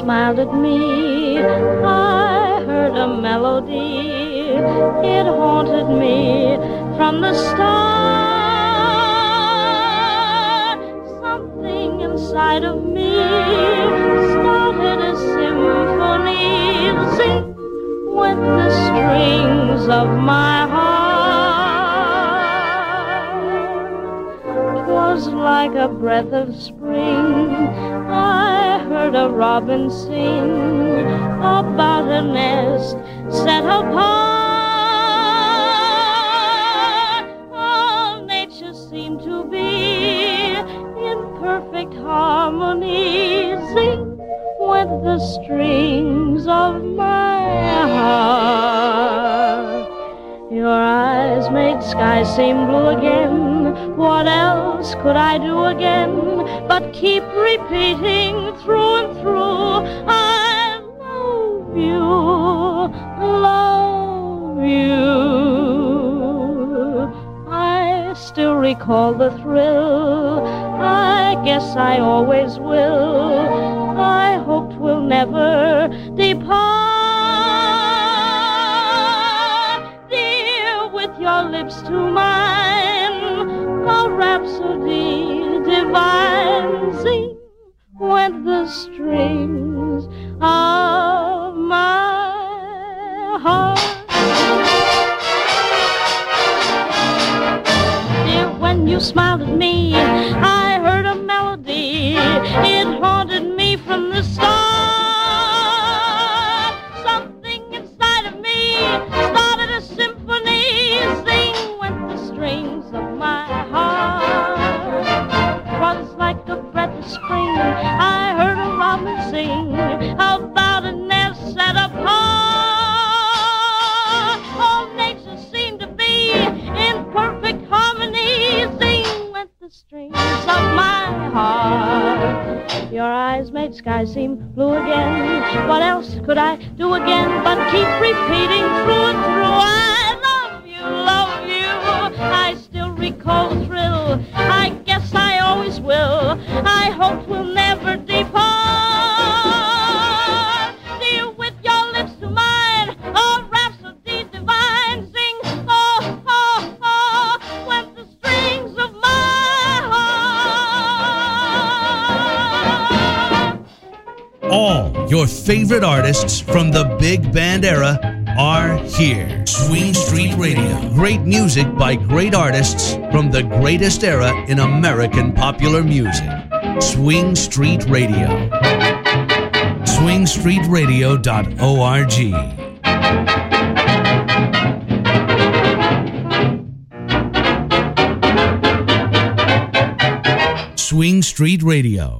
smiled at me, I heard a melody. It haunted me from the start. Something inside of me started a symphony. Zing went the strings of my heart. 'Twas like a breath of spring. I heard a robin sing about a nest set apart. All nature seemed to be in perfect harmony. Zing went the strings of my heart. Your eyes made sky seem blue again. What else could I do again but keep repeating through and through, I love you, love you. I still recall the thrill. I guess I always will. I hoped we'll never depart. Dear, with your lips to mine, a rhapsody divine. Zing went the strings of my heart. Dear, when you smiled at me, I heard a melody. It haunted me from the start. Something inside of me started a symphony. Zing went the strings of my heart. 'Twas like a breath of spring. I heard a robin sing about a nest set apart. All nature seemed to be in perfect harmony. Zing went the strings of my heart. Your eyes made sky seem blue again. What else could I do again but keep repeating through and through, I love you, love you. I still recall the thrill. I guess I always will. I hope we'll never depart. Dear, with your lips to mine, a rhapsody divine. Sing, oh, oh, oh, went the strings of my heart. All your favorite artists from the big band era are here. Swing Street Radio. Great music by great artists from the greatest era in American popular music. Swing Street Radio. swingstreetradio.org. Swing Street Radio.